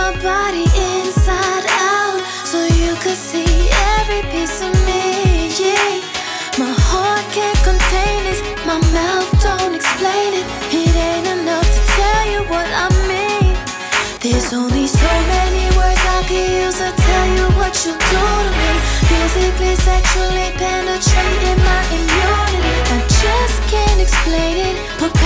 my body inside out so you could see every piece of me, yeah. My heart can't contain this, my mouth don't explain it. It ain't enough to tell you what I mean. There's only so many words I could use to tell you what you do to me. Physically, sexually penetrating my immunity. I just can't explain it, but